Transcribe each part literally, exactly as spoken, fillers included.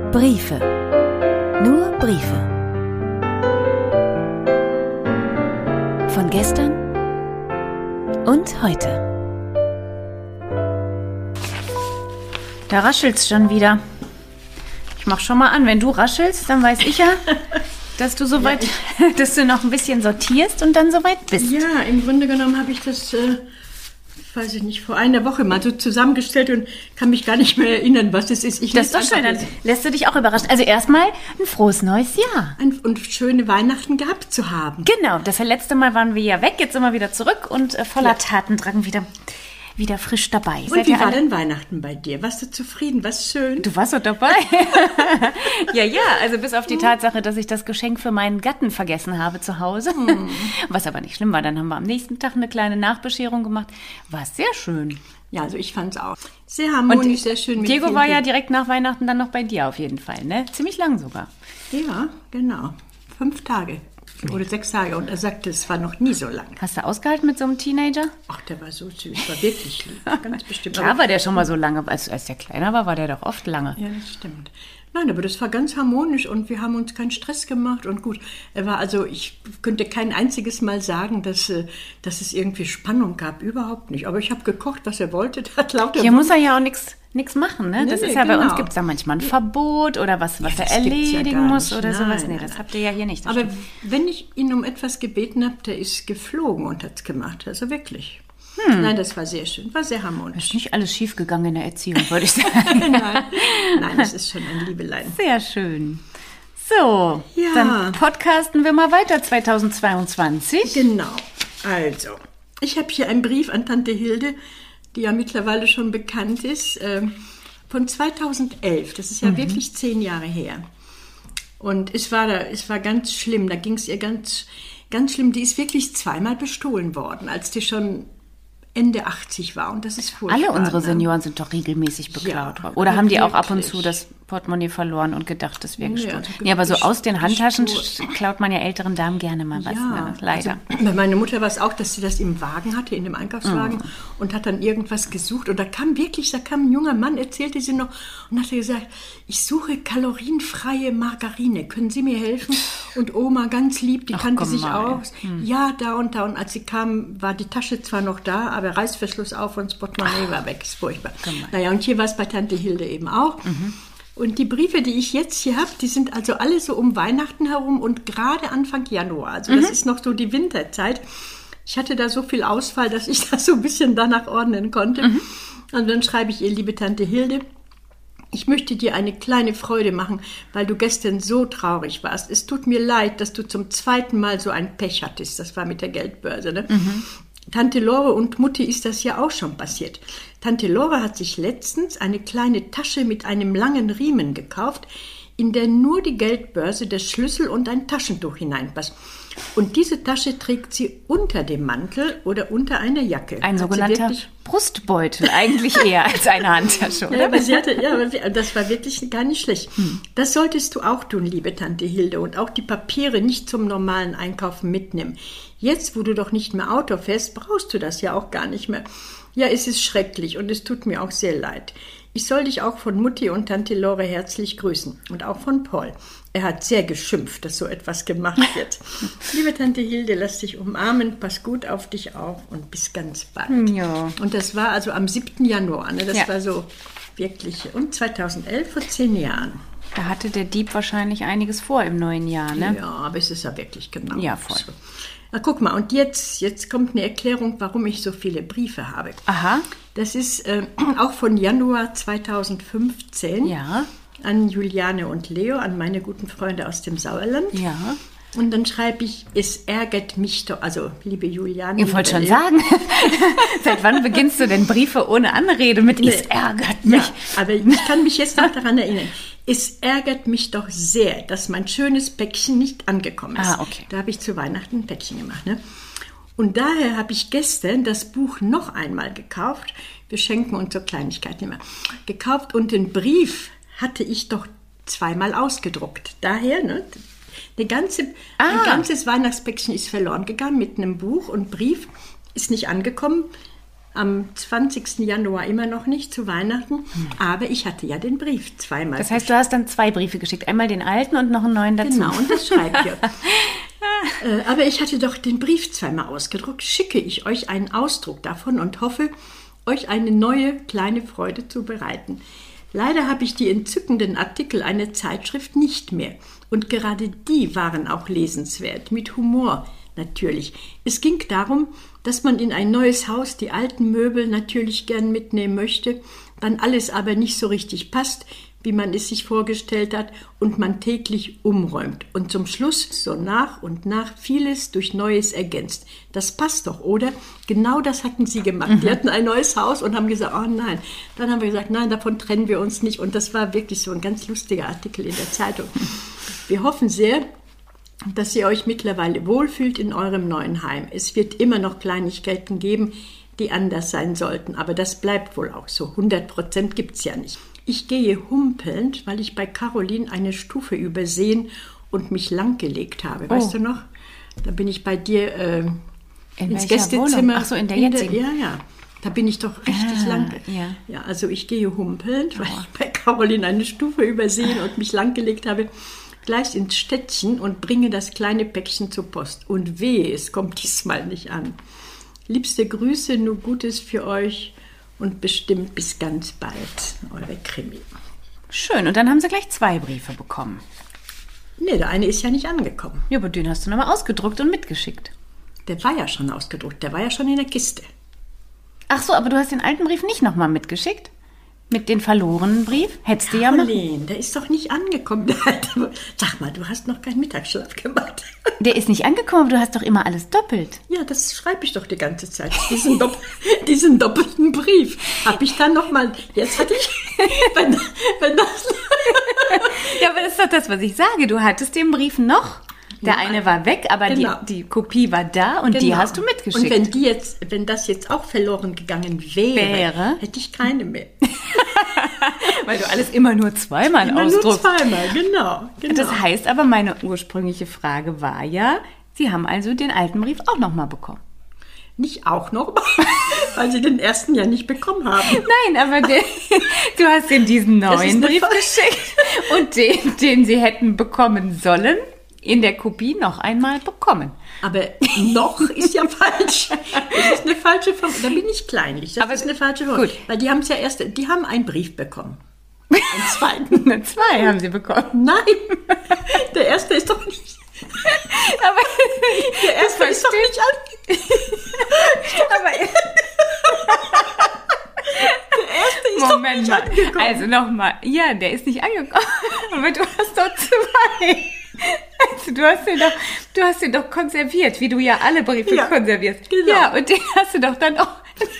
Briefe. Nur Briefe. Von gestern und heute. Da raschelt's schon wieder. Ich mach schon mal an, wenn du raschelst, dann weiß ich ja, dass du soweit, ja, dass du noch ein bisschen sortierst und dann soweit bist. Ja, im Grunde genommen habe ich das, äh, weiß ich nicht, vor einer Woche mal so zusammengestellt und kann mich gar nicht mehr erinnern, was es ist. Ich das ist doch schön, dann lässt du dich auch überraschen. Also erstmal ein frohes neues Jahr. Ein, und schöne Weihnachten gehabt zu haben. Genau, das letzte Mal waren wir ja weg, jetzt sind wir wieder zurück und äh, voller ja. Tatendrang wieder... wieder frisch dabei. Und Seid wie war denn Weihnachten bei dir? Warst du zufrieden? Was schön? Du warst doch dabei. ja, ja, also bis auf die Tatsache, dass ich das Geschenk für meinen Gatten vergessen habe zu Hause. Hm. Was aber nicht schlimm war. Dann haben wir am nächsten Tag eine kleine Nachbescherung gemacht. War sehr schön. Ja, also ich fand es auch sehr harmonisch, und sehr schön. Mit Diego war ja direkt nach Weihnachten dann noch bei dir auf jeden Fall, ne? Ziemlich lang sogar. Ja, genau. Fünf Tage. Oder sechs Tage. Und er sagte, es war noch nie so lang. Hast du ausgehalten mit so einem Teenager? Ach, der war so süß. War wirklich lieb. Ganz bestimmt. Klar war der schon mal so lange. Als, als der kleiner war, war der doch oft lange. Ja, das stimmt. Nein, aber das war ganz harmonisch und wir haben uns keinen Stress gemacht. Und gut, er war also, ich könnte kein einziges Mal sagen, dass, dass es irgendwie Spannung gab. Überhaupt nicht. Aber ich habe gekocht, was er wollte. Der hat lauter Hier muss er ja auch nichts nichts machen, ne? Nee, das ist nee, ja, genau. bei uns gibt es da manchmal ein Verbot oder was, was ja, er erledigen ja muss oder nein, sowas. Nee, nein, das nein. habt ihr ja hier nicht. Aber stimmt. wenn ich ihn um etwas gebeten habe, der ist geflogen und hat es gemacht. Also wirklich. Hm. Nein, das war sehr schön. War sehr harmonisch. Ist nicht alles schief gegangen in der Erziehung, würde ich sagen. nein, nein, das ist schon ein Liebelein. Sehr schön. So, ja. Dann podcasten wir mal weiter zweitausendzweiundzwanzig. Genau. Also, ich habe hier einen Brief an Tante Hilde, die ja mittlerweile schon bekannt ist, äh, von zweitausendelf. Das ist ja mhm. wirklich zehn Jahre her. Und es war, da, es war ganz schlimm. Da ging es ihr ganz, ganz schlimm. Die ist wirklich zweimal bestohlen worden, als die schon Ende achtzig war. Und das ist furchtbar. Alle unsere ne? Senioren sind doch regelmäßig beklaut. Ja, Oder haben die auch ab und wirklich. zu das Portemonnaie verloren und gedacht, das wäre gestohlen? Ja, nee, aber so aus den Handtaschen gestohlen. klaut man ja älteren Damen gerne mal was. Ja, Ne? Leider. Also, bei meiner Mutter war es auch, dass sie das im Wagen hatte, in dem Einkaufswagen mm. und hat dann irgendwas gesucht. Und da kam wirklich, da kam ein junger Mann, erzählte sie noch und hat gesagt, ich suche kalorienfreie Margarine. Können Sie mir helfen? Und Oma, ganz lieb, die Ach, kannte sich mal. aus. Hm. Ja, da und da. Und als sie kam, war die Tasche zwar noch da, aber Reißverschluss auf und das Portemonnaie war weg. Das ist furchtbar. Gemein. Naja, und hier war es bei Tante Hilde eben auch. Mhm. Und die Briefe, die ich jetzt hier habe, die sind also alle so um Weihnachten herum und gerade Anfang Januar. Also das mhm. ist noch so die Winterzeit. Ich hatte da so viel Ausfall, dass ich das so ein bisschen danach ordnen konnte. Mhm. Und dann schreibe ich ihr, liebe Tante Hilde, ich möchte dir eine kleine Freude machen, weil du gestern so traurig warst. Es tut mir leid, dass du zum zweiten Mal so ein Pech hattest. Das war mit der Geldbörse, ne? Mhm. Tante Lore und Mutti ist das ja auch schon passiert. Tante Lore hat sich letztens eine kleine Tasche mit einem langen Riemen gekauft, in der nur die Geldbörse, der Schlüssel und ein Taschentuch hineinpasst. Und diese Tasche trägt sie unter dem Mantel oder unter einer Jacke. Ein hat sogenannter Brustbeutel, eigentlich eher als eine Handtasche, oder? Ja, aber sie hatte, ja, aber das war wirklich gar nicht schlecht. Hm. Das solltest du auch tun, liebe Tante Hilde, und auch die Papiere nicht zum normalen Einkaufen mitnehmen. Jetzt, wo du doch nicht mehr Auto fährst, brauchst du das ja auch gar nicht mehr. Ja, es ist schrecklich und es tut mir auch sehr leid. Ich soll dich auch von Mutti und Tante Lore herzlich grüßen und auch von Paul. Er hat sehr geschimpft, dass so etwas gemacht wird. Liebe Tante Hilde, lass dich umarmen, pass gut auf dich auf und bis ganz bald. Ja. Und das war also am siebten Januar, ne? Das ja. war so wirklich, und zweitausendelf, vor zehn Jahren. Da hatte der Dieb wahrscheinlich einiges vor im neuen Jahr, ne? Ja, aber es ist ja wirklich genau Ja, voll. so. Na, guck mal, und jetzt, jetzt kommt eine Erklärung, warum ich so viele Briefe habe. Aha. Das ist äh, auch von Januar zweitausendfünfzehn Ja. an Juliane und Leo, an meine guten Freunde aus dem Sauerland. Ja. Und dann schreibe ich, es ärgert mich doch, also liebe Juliane. Ich wollte schon Leo, sagen, seit wann beginnst du denn Briefe ohne Anrede mit, Nee. es ärgert mich? Ja, aber ich kann mich jetzt noch daran erinnern. Es ärgert mich doch sehr, dass mein schönes Päckchen nicht angekommen ist. Ah, okay. Da habe ich zu Weihnachten ein Päckchen gemacht. Ne? Und daher habe ich gestern das Buch noch einmal gekauft. Wir schenken uns so Kleinigkeiten immer. Gekauft und den Brief hatte ich doch zweimal ausgedruckt. Daher, ne? Eine ganze, Ah. Ein ganzes Weihnachtspäckchen ist verloren gegangen mit einem Buch und Brief ist nicht angekommen. am zwanzigsten Januar immer noch nicht zu Weihnachten, hm. aber ich hatte ja den Brief zweimal. Das heißt, du hast dann zwei Briefe geschickt, einmal den alten und noch einen neuen dazu. Genau, und das schreibt ihr. äh, aber ich hatte doch den Brief zweimal ausgedruckt, schicke ich euch einen Ausdruck davon und hoffe, euch eine neue kleine Freude zu bereiten. Leider habe ich die entzückenden Artikel einer Zeitschrift nicht mehr. Und gerade die waren auch lesenswert, mit Humor natürlich. Es ging darum, dass man in ein neues Haus die alten Möbel natürlich gern mitnehmen möchte, dann alles aber nicht so richtig passt, wie man es sich vorgestellt hat und man täglich umräumt. Und zum Schluss so nach und nach vieles durch Neues ergänzt. Das passt doch, oder? Genau das hatten sie gemacht. Mhm. Die hatten ein neues Haus und haben gesagt, oh nein. Dann haben wir gesagt, nein, davon trennen wir uns nicht. Und das war wirklich so ein ganz lustiger Artikel in der Zeitung. Wir hoffen sehr, dass ihr euch mittlerweile wohlfühlt in eurem neuen Heim. Es wird immer noch Kleinigkeiten geben, die anders sein sollten. Aber das bleibt wohl auch so. hundert Prozent gibt es ja nicht. Ich gehe humpelnd, weil ich bei Caroline eine Stufe übersehen und mich langgelegt habe. Weißt oh. du noch? Da bin ich bei dir äh, in ins Gästezimmer. Ach so, in der jetzigen. Ja, ja. Da bin ich doch richtig ah, lang. Ja. ja, also ich gehe humpelnd, weil ich bei Caroline eine Stufe übersehen und mich langgelegt habe, gleich ins Städtchen und bringe das kleine Päckchen zur Post. Und wehe, es kommt diesmal nicht an. Liebste Grüße, nur Gutes für euch. Und bestimmt bis ganz bald, eure Krimi. Schön, und dann haben sie gleich zwei Briefe bekommen. Nee, der eine ist ja nicht angekommen. Ja, aber den hast du nochmal ausgedruckt und mitgeschickt. Der war ja schon ausgedruckt, der war ja schon in der Kiste. Ach so, aber du hast den alten Brief nicht nochmal mitgeschickt? Mit den verlorenen Brief? Hättest du ja mal. Caroline, der ist doch nicht angekommen. Sag mal, du hast noch keinen Mittagsschlaf gemacht. Der ist nicht angekommen, aber du hast doch immer alles doppelt. Ja, das schreibe ich doch die ganze Zeit. Diesen, Dopp- diesen doppelten Brief habe ich dann nochmal. Jetzt hatte ich. Wenn, wenn das ja, aber das ist doch das, was ich sage. Du hattest den Brief noch. Der ja, eine war weg, aber genau. die, die Kopie war da und genau. die hast du mitgeschickt. Und wenn, die jetzt, wenn das jetzt auch verloren gegangen wäre, wäre? hätte ich keine mehr. Weil du alles immer nur zweimal immer ausdruckst. Nur zweimal, genau, genau. Das heißt aber, meine ursprüngliche Frage war ja, Sie haben also den alten Brief auch nochmal bekommen. Nicht auch noch mal, weil Sie den ersten ja nicht bekommen haben. Nein, aber den, du hast ihm diesen neuen Brief Fall. geschickt und den, den Sie hätten bekommen sollen, in der Kopie noch einmal bekommen. Aber noch ist ja falsch. Das ist eine falsche Formulierung. Da bin ich kleinlich. Das aber ist eine falsche Formulierung. Weil die haben es ja erst, die haben einen Brief bekommen. Einen zweiten. Zwei haben sie bekommen. Nein, der erste ist doch nicht. Aber der erste ist doch nicht an. Aber der erste ist Moment doch nicht mal. angekommen. Also nochmal. Ja, der ist nicht angekommen. Aber du hast doch zwei. Also du hast den doch, du hast den doch konserviert, wie du ja alle Briefe ja, konservierst. Genau. Ja, und den hast du doch dann auch.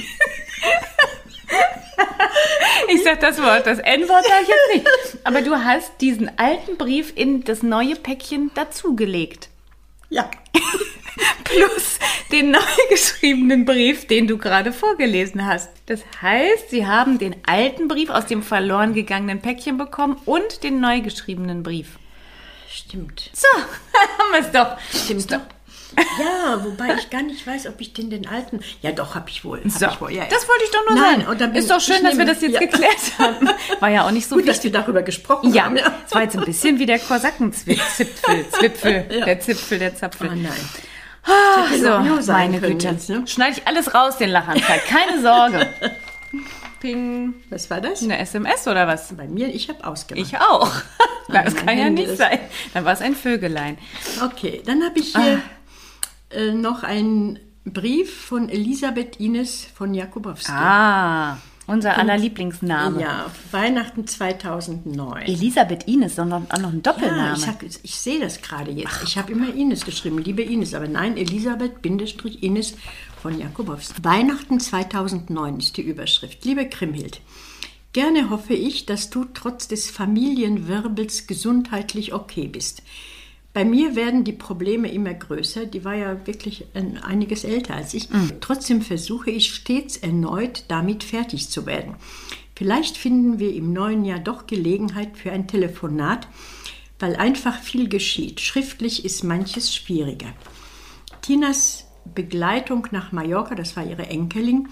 Ich sag das Wort, das N-Wort sage ich jetzt nicht. Aber du hast diesen alten Brief in das neue Päckchen dazugelegt. Ja. Plus den neu geschriebenen Brief, den du gerade vorgelesen hast. Das heißt, sie haben den alten Brief aus dem verloren gegangenen Päckchen bekommen und den neu geschriebenen Brief. Stimmt. So, haben wir es doch. Stimmt doch. Ja, wobei ich gar nicht weiß, ob ich den, den alten... Ja, doch, habe ich wohl. Hab so, ich wohl. Ja, ja. Das wollte ich doch nur Nein, sagen. Und dann ist doch schön, dass nehme, wir das jetzt ja. geklärt haben. War ja auch nicht so gut, wichtig. dass wir darüber gesprochen ja, haben. Ja, es war jetzt ein bisschen wie der Korsakenzipfel. Zwipfel, ja. der Zipfel, der Zapfel. Oh nein. Ah, so, meine Güte. Jetzt, ne? Schneide ich alles raus, den Lachanfall. Keine Sorge. Ping. Was war das? Eine S M S oder was? Bei mir, ich habe ausgemacht. Ich auch. Na, das mein kann Handy ja nicht ist... sein. Dann war es ein Vögelein. Okay, dann habe ich hier ah. äh, noch einen Brief von Elisabeth Ines von Jakubowski. Ah, unser aller Lieblingsname. Ja, Weihnachten zweitausendneun. Elisabeth Ines, sondern auch noch ein Doppelname. Ja, ich, hab, ich sehe das gerade jetzt. Ach. Ich habe immer Ines geschrieben, liebe Ines, aber nein, Elisabeth-Ines von Jakubowski. Weihnachten zweitausendneun ist die Überschrift. Liebe Kriemhild, gerne hoffe ich, dass du trotz des Familienwirbels gesundheitlich okay bist. Bei mir werden die Probleme immer größer. Die war ja wirklich ein, einiges älter als ich. Mhm. Trotzdem versuche ich stets erneut, damit fertig zu werden. Vielleicht finden wir im neuen Jahr doch Gelegenheit für ein Telefonat, weil einfach viel geschieht. Schriftlich ist manches schwieriger. Tinas Begleitung nach Mallorca, das war ihre Enkelin,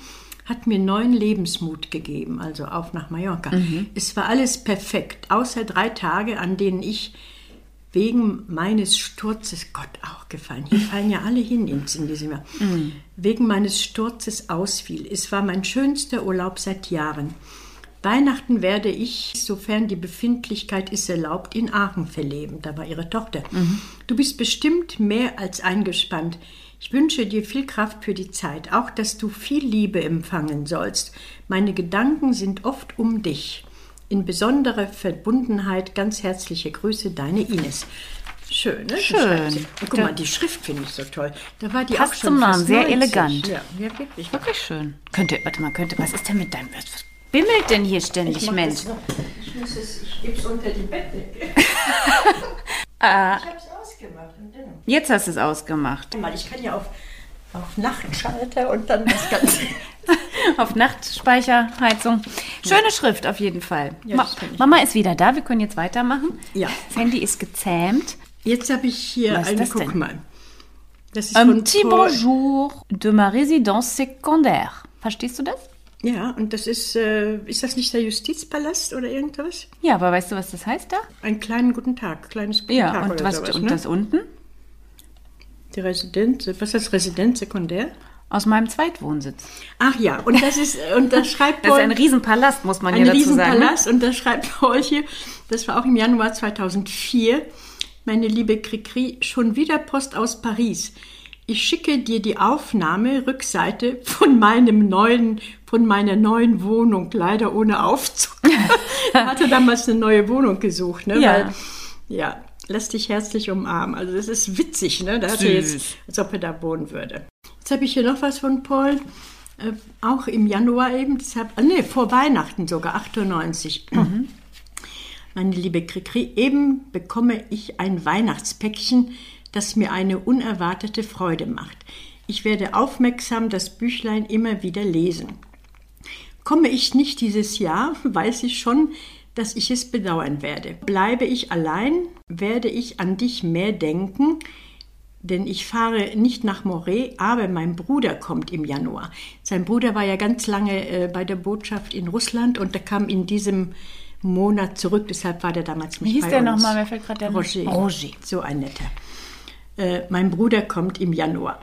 hat mir neuen Lebensmut gegeben, also auf nach Mallorca. Mhm. Es war alles perfekt, außer drei Tage, an denen ich wegen meines Sturzes, Gott auch gefallen, hier fallen ja alle hin in, in diesem Jahr, mhm. wegen meines Sturzes ausfiel. Es war mein schönster Urlaub seit Jahren. Weihnachten werde ich, sofern die Befindlichkeit ist erlaubt, in Aachen verleben. Da war ihre Tochter. Mhm. Du bist bestimmt mehr als eingespannt. Ich wünsche dir viel Kraft für die Zeit, auch dass du viel Liebe empfangen sollst. Meine Gedanken sind oft um dich. In besonderer Verbundenheit ganz herzliche Grüße, deine Ines. Schön, ne? Schön. Guck mal, die Schrift finde ich so toll. Da war die Passt auch schon zum Namen, fast sehr neunzig. elegant. Ja, ja, wirklich. Wirklich schön. Könnte, warte mal, könnte, was ist denn mit deinem, was bimmelt denn hier ständig, Ich Mensch? Ich muss es, ich gebe es unter die Bettdecke. Ah, Ich habe es ausgemacht. jetzt hast du es ausgemacht. Mal, ich kann ja auf, auf Nachtschalter und dann das Ganze. Auf Nachtspeicherheizung. Schöne Schrift auf jeden Fall. Ja, Ma das finde ich. Mama ist wieder da, wir können jetzt weitermachen. Ja. Das Handy ist gezähmt. Jetzt habe ich hier Was ist eine, das guck denn? mal. Das ist Un von petit Paul. bonjour de ma résidence secondaire. Verstehst du das? Ja, und das ist, äh, ist das nicht der Justizpalast oder irgendwas? Ja, aber weißt du, was das heißt da? Einen kleinen guten Tag, kleines guten Ja, Tag und, oder was, sowas, und ne? das unten? Die Residenz, was ist Residenz sekundär? Aus meinem Zweitwohnsitz. Ach ja, und das ist, und das schreibt Das Paul. ist ein Riesenpalast, muss man Ein ja dazu sagen. Riesenpalast, und das schreibt Paul hier, das war auch im Januar zweitausendvier, meine liebe Cricri, schon wieder Post aus Paris. Ich schicke dir die Aufnahme, Rückseite von meinem neuen, von meiner neuen Wohnung, leider ohne Aufzug. Er hatte damals eine neue Wohnung gesucht, ne? Ja. Weil, ja, lass dich herzlich umarmen. Also das ist witzig, ne? Da hat er Süß. jetzt, als ob er da wohnen würde. Jetzt habe ich hier noch was von Paul, äh, auch im Januar eben, deshalb, ah, nee, vor Weihnachten sogar, achtundneunzig. Mhm. Meine liebe Cricri, eben bekomme ich ein Weihnachtspäckchen, das mir eine unerwartete Freude macht. Ich werde aufmerksam das Büchlein immer wieder lesen. Komme ich nicht dieses Jahr, weiß ich schon, dass ich es bedauern werde. Bleibe ich allein, werde ich an dich mehr denken, denn ich fahre nicht nach Moret, aber mein Bruder kommt im Januar. Sein Bruder war ja ganz lange äh, bei der Botschaft in Russland und der kam in diesem Monat zurück, deshalb war der damals nicht Wie hieß bei der uns. nochmal? Mir fällt gerade der Roger. Roger. So ein netter. Äh, mein Bruder kommt im Januar.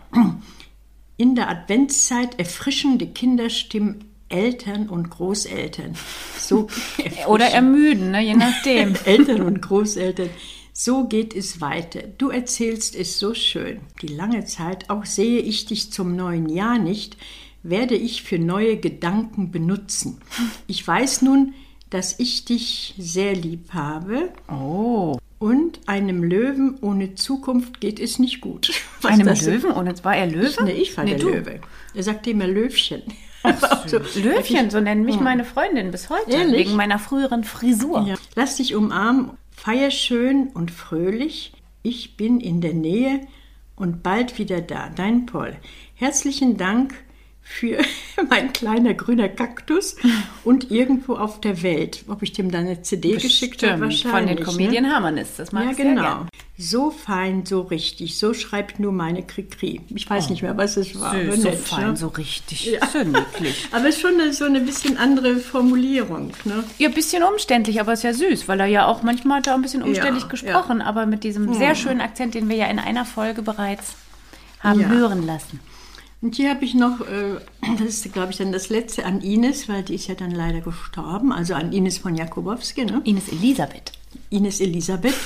In der Adventszeit erfrischende Kinderstimmen Eltern und Großeltern. So Oder ermüden, ne? Je nachdem. Eltern und Großeltern. So geht es weiter. Du erzählst es so schön. Die lange Zeit, auch sehe ich dich zum neuen Jahr nicht, werde ich für neue Gedanken benutzen. Ich weiß nun, dass ich dich sehr lieb habe. Oh. Und einem Löwen ohne Zukunft geht es nicht gut. Was Einem das Löwen? Und war er Löwe? Ich, nee, ich war Nee, der du. Löwe. Er sagte immer Löwchen. So, Löwchen, so nennen mich Ja. meine Freundin bis heute. Ehrlich? Wegen meiner früheren Frisur. Ja. Lass dich umarmen, feier schön und fröhlich. Ich bin in der Nähe und bald wieder da. Dein Paul. Herzlichen Dank für mein kleiner grüner Kaktus und irgendwo auf der Welt. Ob ich dem da eine C D geschickt habe, Bestimmt. Von wahrscheinlich. den Comedian ne? Harmonists. Das mag Ja, ich sehr genau. gern. So fein, so richtig. So schreibt nur meine Cricri. Ich weiß nicht mehr, was es war. aber Süß, so nett, fein, ne? so richtig. Ja. So niedlich. Aber es ist schon eine, so eine bisschen andere Formulierung. Ne? Ja, ein bisschen umständlich, aber ist ja süß, weil er ja auch manchmal hat er auch ein bisschen umständlich Ja, gesprochen, aber mit diesem sehr schönen Akzent, den wir ja in einer Folge bereits haben Ja. hören lassen. Und hier habe ich noch, äh, das ist, glaube ich, dann das letzte an Ines, weil die ist ja dann leider gestorben. Also an Ines von Jakubowski. Ne? Ines Elisabeth. Ines Elisabeth.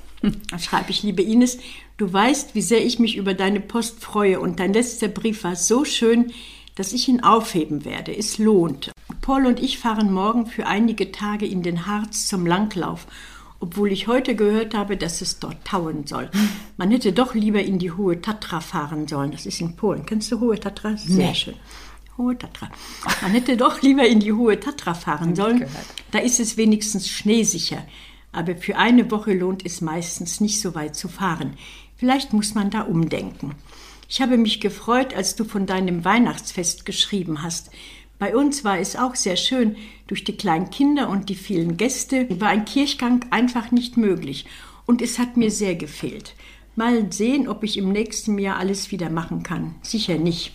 Da schreibe ich, liebe Ines, du weißt, wie sehr ich mich über deine Post freue und dein letzter Brief war so schön, dass ich ihn aufheben werde. Es lohnt. Paul und ich fahren morgen für einige Tage in den Harz zum Langlauf, obwohl ich heute gehört habe, dass es dort tauen soll. Man hätte doch lieber in die Hohe Tatra fahren sollen. Das ist in Polen. Kennst du Hohe Tatra? Sehr Nee. schön. Hohe Tatra. Man hätte doch lieber in die Hohe Tatra fahren sollen. gehört. Da ist es wenigstens schneesicher. Aber für eine Woche lohnt es meistens nicht so weit zu fahren. Vielleicht muss man da umdenken. Ich habe mich gefreut, als du von deinem Weihnachtsfest geschrieben hast. Bei uns war es auch sehr schön. Durch die kleinen Kinder und die vielen Gäste war ein Kirchgang einfach nicht möglich. Und es hat mir sehr gefehlt. Mal sehen, ob ich im nächsten Jahr alles wieder machen kann. Sicher nicht.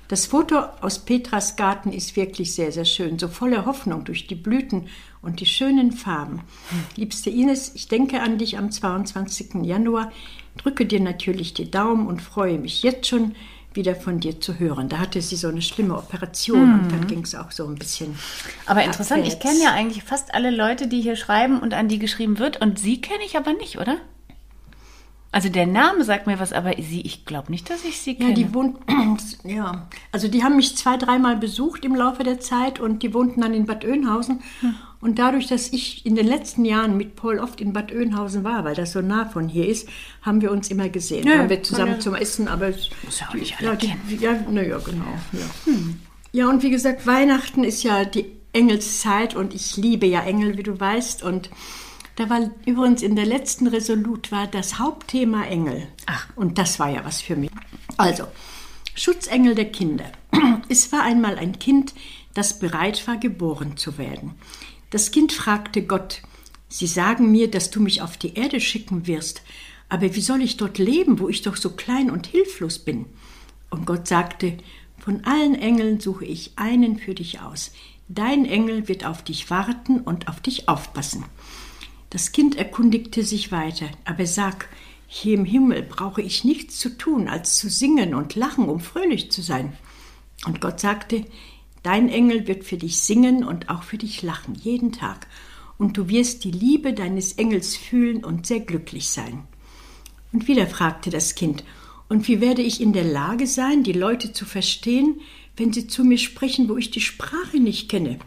Das Foto aus Petras Garten ist wirklich sehr, sehr schön. So voller Hoffnung durch die Blüten und die schönen Farben. Liebste Ines, ich denke an dich am zweiundzwanzigsten Januar, drücke dir natürlich die Daumen und freue mich jetzt schon, wieder von dir zu hören. Da hatte sie so eine schlimme Operation mhm. und dann ging es auch so ein bisschen. Aber interessant, abwärts. Ich kenne ja eigentlich fast alle Leute, die hier schreiben und an die geschrieben wird und sie kenne ich aber nicht, oder? Also der Name sagt mir was, aber sie, ich glaube nicht, dass ich sie kenne. Ja, die wohnt, ja, also die haben mich zwei, dreimal besucht im Laufe der Zeit und die wohnten dann in Bad Oeynhausen. Hm. Und dadurch, dass ich in den letzten Jahren mit Paul oft in Bad Oeynhausen war, weil das so nah von hier ist, haben wir uns immer gesehen. Ja, haben wir zusammen ja. zum Essen, aber muss ja auch nicht alle ja, die, ja, naja, genau. Ja. Hm. ja, und wie gesagt, Weihnachten ist ja die Engelszeit und ich liebe ja Engel, wie du weißt, und da war übrigens in der letzten Resolut war das Hauptthema Engel. Ach, und das war ja was für mich. Also, Schutzengel der Kinder. Es war einmal ein Kind, das bereit war, geboren zu werden. Das Kind fragte Gott, Sie sagen mir, dass du mich auf die Erde schicken wirst, aber wie soll ich dort leben, wo ich doch so klein und hilflos bin? Und Gott sagte, von allen Engeln suche ich einen für dich aus. Dein Engel wird auf dich warten und auf dich aufpassen. Das Kind erkundigte sich weiter, aber sag, hier im Himmel brauche ich nichts zu tun, als zu singen und lachen, um fröhlich zu sein. Und Gott sagte, dein Engel wird für dich singen und auch für dich lachen, jeden Tag. Und du wirst die Liebe deines Engels fühlen und sehr glücklich sein. Und wieder fragte das Kind, und wie werde ich in der Lage sein, die Leute zu verstehen, wenn sie zu mir sprechen, wo ich die Sprache nicht kenne?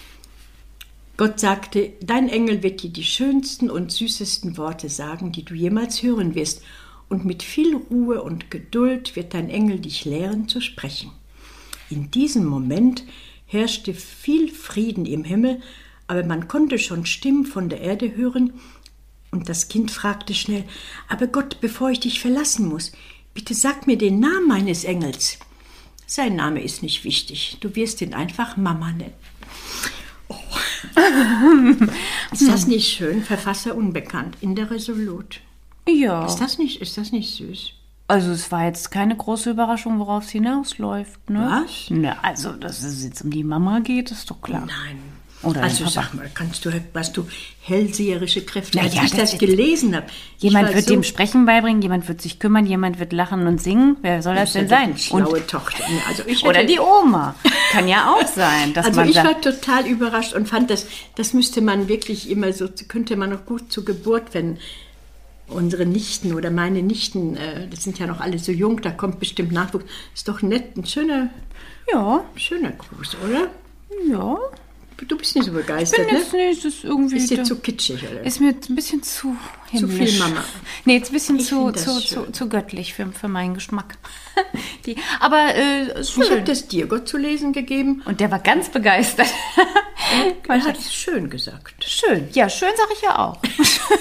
Gott sagte, dein Engel wird dir die schönsten und süßesten Worte sagen, die du jemals hören wirst. Und mit viel Ruhe und Geduld wird dein Engel dich lehren zu sprechen. In diesem Moment herrschte viel Frieden im Himmel, aber man konnte schon Stimmen von der Erde hören. Und das Kind fragte schnell, aber Gott, bevor ich dich verlassen muss, bitte sag mir den Namen meines Engels. Sein Name ist nicht wichtig, du wirst ihn einfach Mama nennen. Oh. Ist das nicht schön? Verfasser unbekannt, in der Resolut. Ja. Ist das nicht, ist das nicht süß? Also es war jetzt keine große Überraschung, worauf es hinausläuft, ne? Was? Na, also, dass es jetzt um die Mama geht, ist doch klar. Nein. Oder also sag mal, kannst du, hast du hellseherische Kräfte? Na, Als ja, ich das, das gelesen habe. Jemand wird so dem Sprechen beibringen, jemand wird sich kümmern, jemand wird lachen und singen. Wer soll das, das denn sein? Schlaue und, Tochter. Also ich oder die Oma. Kann ja auch sein. Dass also man ich sagt, war total überrascht und fand, das, das müsste man wirklich immer so, könnte man noch gut zur Geburt, wenn unsere Nichten oder meine Nichten, äh, das sind ja noch alle so jung, da kommt bestimmt Nachwuchs. Ist doch nett, ein schöner, ja. schöner Gruß, oder? Ja. Du bist nicht so begeistert, ich bin jetzt ne? nicht, das ist irgendwie... Ist dir zu kitschig, oder? Ist mir ein bisschen zu himmlisch. Zu viel Mama. Nee, jetzt ein bisschen ich zu, zu, zu, zu göttlich für, für meinen Geschmack. Die, aber äh, schön. Ich habe das dir Gott zu lesen gegeben. Und der war ganz begeistert. Er hat es schön gesagt. Schön, ja, schön sage ich ja auch.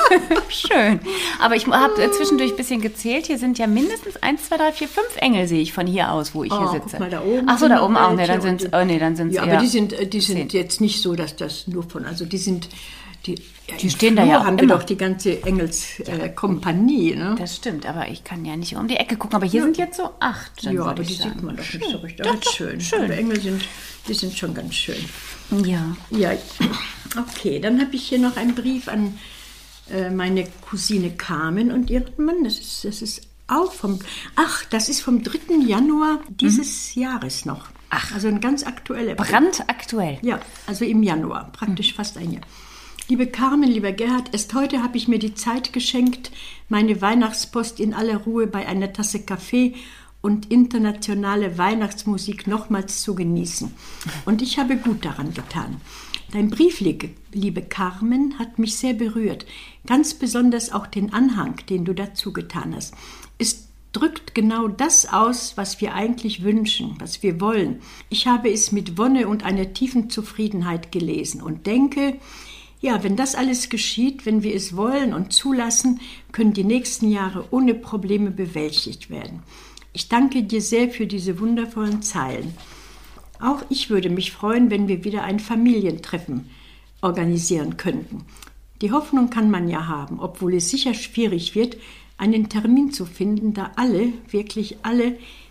Schön. Aber ich habe zwischendurch ein bisschen gezählt. Hier sind ja mindestens eins, zwei, drei, vier, fünf Engel, sehe ich von hier aus, wo ich oh, hier sitze. Guck mal, da oben. Ach so, da oben auch. Nee, dann sind es oh, nee, ja, aber die sind, die sind jetzt nicht so, dass das nur von, also die sind, die, ja, die stehen da ja auch haben immer. wir doch die ganze Engelskompanie. Äh, ne? Das stimmt, aber ich kann ja nicht um die Ecke gucken. Aber hier ja. sind jetzt so acht. Ja, aber die sagen. Sieht man doch nicht so richtig. Doch, aber doch, schön. schön. Aber Engel sind, die sind schon ganz schön. Ja. Ja, okay. Dann habe ich hier noch einen Brief an äh, meine Cousine Carmen und ihren Mann. Das ist, das ist auch vom, ach, das ist vom dritten Januar dieses mhm. Jahres noch. Ach, also ein ganz aktueller Brief. Brandaktuell. Ja, also im Januar, praktisch mhm. fast ein Jahr. Liebe Carmen, lieber Gerhard, erst heute habe ich mir die Zeit geschenkt, meine Weihnachtspost in aller Ruhe bei einer Tasse Kaffee und internationale Weihnachtsmusik nochmals zu genießen. Und ich habe gut daran getan. Dein Brief, liebe Carmen, hat mich sehr berührt. Ganz besonders auch den Anhang, den du dazu getan hast. Es drückt genau das aus, was wir eigentlich wünschen, was wir wollen. Ich habe es mit Wonne und einer tiefen Zufriedenheit gelesen und denke, ja, wenn das alles geschieht, wenn wir es wollen und zulassen, können die nächsten Jahre ohne Probleme bewältigt werden. Ich danke dir sehr für diese wundervollen Zeilen. Auch ich würde mich freuen, wenn wir wieder ein Familientreffen organisieren könnten. Die Hoffnung kann man ja haben, obwohl es sicher schwierig wird, einen Termin zu finden, da alle, wirklich alle,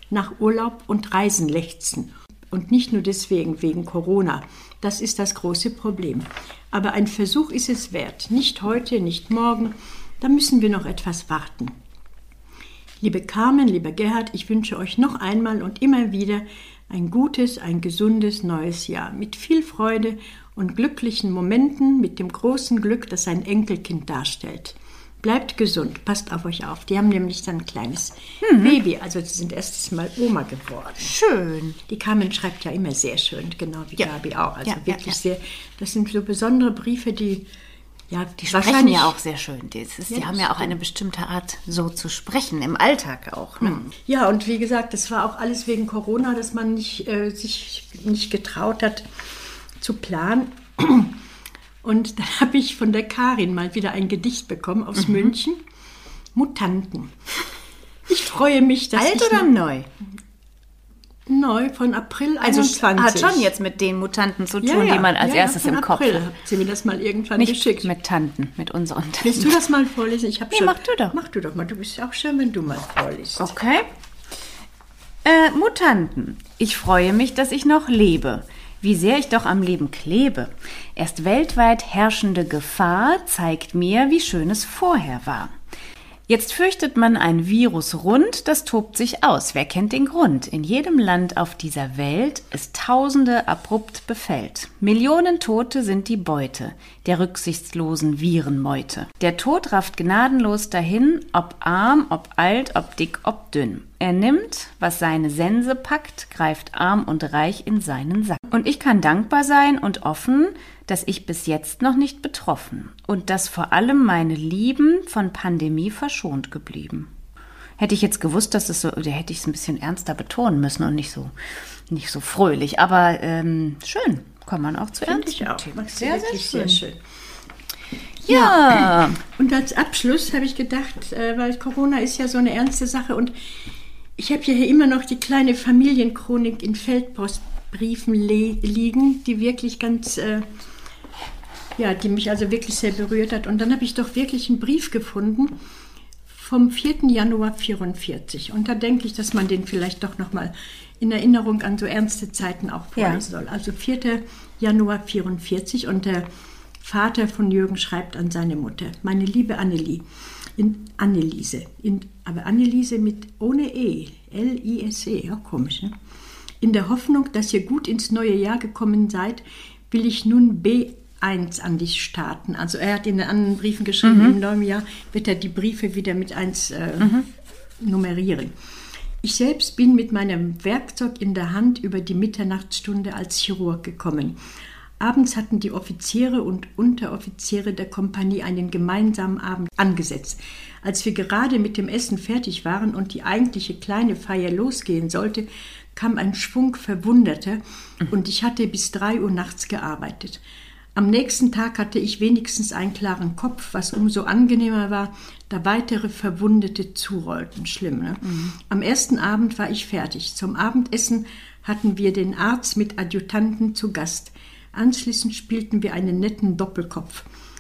nach Urlaub und Reisen lechzen. Und nicht nur deswegen, wegen Corona. Das ist das große Problem. Aber ein Versuch ist es wert. Nicht heute, nicht morgen. Da müssen wir noch etwas warten. Liebe Carmen, lieber Gerhard, ich wünsche euch noch einmal und immer wieder ein gutes, ein gesundes neues Jahr. Mit viel Freude und glücklichen Momenten, mit dem großen Glück, das ein Enkelkind darstellt. Bleibt gesund, passt auf euch auf. Die haben nämlich dann ein kleines mhm. Baby, also sie sind erstes Mal Oma geworden. Schön. Die Carmen schreibt ja immer sehr schön, genau wie ja. Gabi auch. Also ja, wirklich ja, ja. sehr, das sind so besondere Briefe, die, ja, die sprechen ja auch sehr schön. Die, ist, ja, die haben ja auch eine bestimmte Art, so zu sprechen, im Alltag auch. Ne? Ja, und wie gesagt, das war auch alles wegen Corona, dass man nicht, äh, sich nicht getraut hat zu planen. Und dann habe ich von der Karin mal wieder ein Gedicht bekommen aus mhm. München. Mutanten. Ich freue mich, dass Alt ich... Alt oder neu? Neu, von April also einundzwanzig. Hat schon jetzt mit den Mutanten zu tun, ja, ja. die man als ja, erstes ja, im Kopf hat. hat. Hat sie mir das mal irgendwann Nicht geschickt. mit Tanten, mit unseren Tanten. Willst du das mal vorlesen? Ich habe nee, schon... mach du doch. Mach du doch mal. Du bist ja auch schön, wenn du mal vorliest. Okay. Äh, Mutanten. Ich freue mich, dass ich noch lebe. Wie sehr ich doch am Leben klebe. Erst weltweit herrschende Gefahr zeigt mir, wie schön es vorher war. Jetzt fürchtet man ein Virus rund, das tobt sich aus. Wer kennt den Grund? In jedem Land auf dieser Welt es Tausende abrupt befällt. Millionen Tote sind die Beute der rücksichtslosen Virenmeute. Der Tod rafft gnadenlos dahin, ob arm, ob alt, ob dick, ob dünn. Er nimmt, was seine Sense packt, greift arm und reich in seinen Sack. Und ich kann dankbar sein und offen, dass ich bis jetzt noch nicht betroffen und dass vor allem meine Lieben von Pandemie verschont geblieben. Hätte ich jetzt gewusst, dass es so, oder hätte ich es ein bisschen ernster betonen müssen und nicht so, nicht so fröhlich. Aber ähm, schön, kann man auch zu ernst nehmen. Sehr, sehr schön. sehr schön. Ja. ja. Und als Abschluss habe ich gedacht, äh, weil Corona ist ja so eine ernste Sache und ich habe hier immer noch die kleine Familienchronik in Feldpostbriefen le- liegen, die wirklich ganz... Äh, Ja, die mich also wirklich sehr berührt hat. Und dann habe ich doch wirklich einen Brief gefunden vom vierten Januar vierundvierzig. Und da denke ich, dass man den vielleicht doch nochmal in Erinnerung an so ernste Zeiten auch vorlesen ja. soll. Also vierter Januar vierundvierzig und der Vater von Jürgen schreibt an seine Mutter: Meine liebe Annelie, in Anneliese, in, aber Anneliese mit ohne E, L I S E, ja komisch, ne? In der Hoffnung, dass ihr gut ins neue Jahr gekommen seid, will ich nun B eins an dich starten. Also er hat in den anderen Briefen geschrieben, mhm. im neuen Jahr wird er die Briefe wieder mit eins äh, mhm. nummerieren. Ich selbst bin mit meinem Werkzeug in der Hand über die Mitternachtsstunde als Chirurg gekommen. Abends hatten die Offiziere und Unteroffiziere der Kompanie einen gemeinsamen Abend angesetzt. Als wir gerade mit dem Essen fertig waren und die eigentliche kleine Feier losgehen sollte, kam ein Schwung Verwunderter und ich hatte bis drei Uhr nachts gearbeitet. Am nächsten Tag hatte ich wenigstens einen klaren Kopf, was umso angenehmer war, da weitere Verwundete zurollten. Schlimm, ne? Mhm. Am ersten Abend war ich fertig. Zum Abendessen hatten wir den Arzt mit Adjutanten zu Gast. Anschließend spielten wir einen netten Doppelkopf.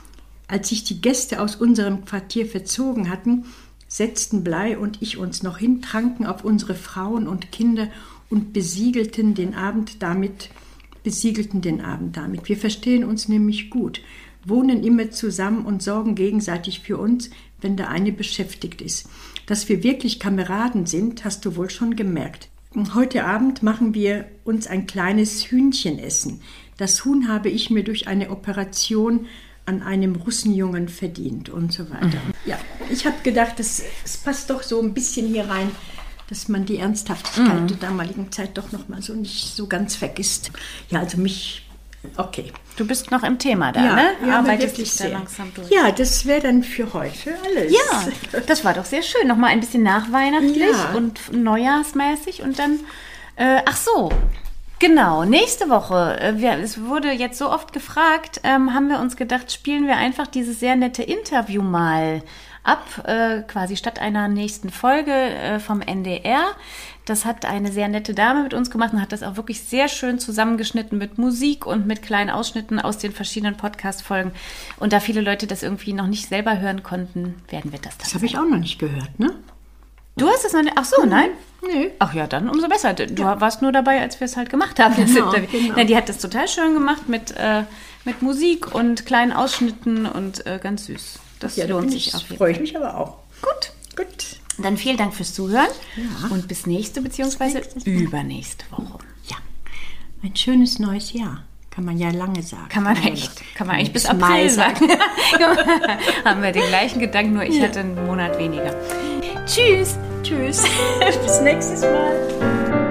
Als sich die Gäste aus unserem Quartier verzogen hatten, setzten Blei und ich uns noch hin, tranken auf unsere Frauen und Kinder und besiegelten den Abend damit, besiegelten den Abend damit. Wir verstehen uns nämlich gut, wohnen immer zusammen und sorgen gegenseitig für uns, wenn der eine beschäftigt ist. Dass wir wirklich Kameraden sind, hast du wohl schon gemerkt. Heute Abend machen wir uns ein kleines Hühnchenessen. Das Huhn habe ich mir durch eine Operation an einem Russenjungen verdient und so weiter. Mhm. Ja, ich habe gedacht, es passt doch so ein bisschen hier rein, dass man die Ernsthaftigkeit mhm. der damaligen Zeit doch noch mal so nicht so ganz vergisst. Ja, also mich, okay. Du bist noch im Thema da, ja, ne? Ja, arbeitest dich da langsam durch. Ja, das wäre dann für heute alles. Ja, das war doch sehr schön. Nochmal ein bisschen nachweihnachtlich ja. und neujahrsmäßig und dann, äh, ach so, genau, nächste Woche, äh, wir, es wurde jetzt so oft gefragt, ähm, haben wir uns gedacht, spielen wir einfach dieses sehr nette Interview mal ab, äh, quasi statt einer nächsten Folge äh, vom N D R. Das hat eine sehr nette Dame mit uns gemacht und hat das auch wirklich sehr schön zusammengeschnitten mit Musik und mit kleinen Ausschnitten aus den verschiedenen Podcast-Folgen. Und da viele Leute das irgendwie noch nicht selber hören konnten, werden wir das dann Das habe ich auch noch nicht gehört, ne? Du hast es noch nicht? Ach so, nein? Nö. Ach ja, dann umso besser. Du warst nur dabei, als wir es halt gemacht haben. Genau, genau. Na, die hat das total schön gemacht mit, äh, mit Musik und kleinen Ausschnitten und äh, ganz süß. Das Ja, da lohnt bin sich ich, auf jeden freue ich Fall. mich aber auch. Gut. Gut. Dann vielen Dank fürs Zuhören Ja. und bis nächste bzw. übernächste Woche. Ja, ein schönes neues Jahr. Kann man ja lange sagen. Kann man Ja, echt, kann man ja, echt bis bis April Mai sagen. Haben wir den gleichen Gedanken, nur ich hatte einen Monat weniger. Tschüss. Tschüss. Bis nächstes Mal.